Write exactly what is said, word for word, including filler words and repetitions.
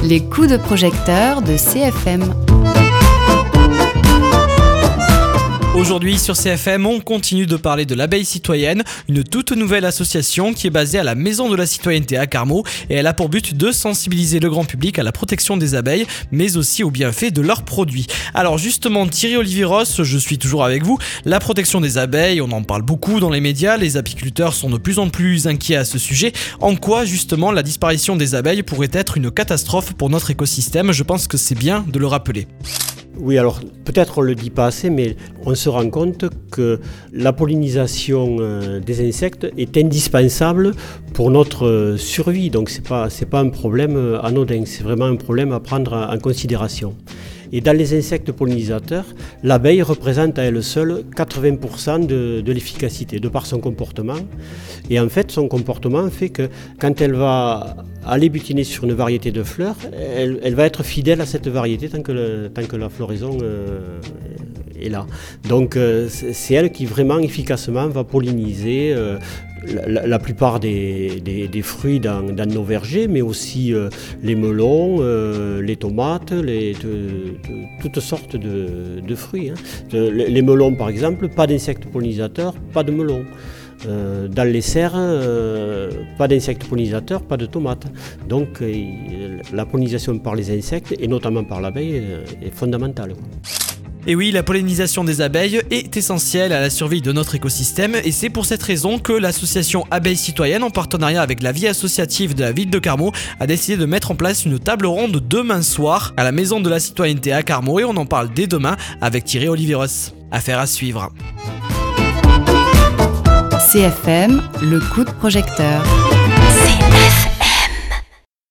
Les coups de projecteur de C F M. Aujourd'hui sur C F M, on continue de parler de l'abeille citoyenne, une toute nouvelle association qui est basée à la Maison de la Citoyenneté à Carmaux et elle a pour but de sensibiliser le grand public à la protection des abeilles, mais aussi aux bienfaits de leurs produits. Alors justement, Thierry Oliviros, je suis toujours avec vous. La protection des abeilles, on en parle beaucoup dans les médias, les apiculteurs sont de plus en plus inquiets à ce sujet. En quoi justement la disparition des abeilles pourrait être une catastrophe pour notre écosystème? Je pense que c'est bien de le rappeler. Oui, alors peut-être on ne le dit pas assez, mais on se rend compte que la pollinisation des insectes est indispensable pour notre survie. Donc ce n'est pas, c'est pas un problème anodin, c'est vraiment un problème à prendre en considération. Et dans les insectes pollinisateurs, l'abeille représente à elle seule quatre-vingts pour cent de, de l'efficacité, de par son comportement. Et en fait, son comportement fait que quand elle va aller butiner sur une variété de fleurs, elle, elle va être fidèle à cette variété tant que, le, tant que la floraison euh, est là. Donc euh, c'est elle qui vraiment efficacement va polliniser euh, La, la plupart des, des, des fruits dans, dans nos vergers, mais aussi euh, les melons, euh, les tomates, les, de, de, toutes sortes de, de fruits. Hein. De, les melons, par exemple, pas d'insectes pollinisateurs, pas de melons. Euh, dans les serres, euh, pas d'insectes pollinisateurs, pas de tomates. Donc euh, la pollinisation par les insectes, et notamment par l'abeille, euh, est fondamentale, quoi. Et oui, la pollinisation des abeilles est essentielle à la survie de notre écosystème et c'est pour cette raison que l'association Abeilles Citoyennes, en partenariat avec la vie associative de la ville de Carmaux, a décidé de mettre en place une table ronde demain soir à la Maison de la Citoyenneté à Carmaux et on en parle dès demain avec Thierry Oliviros. Affaire à suivre. C F M, le coup de projecteur.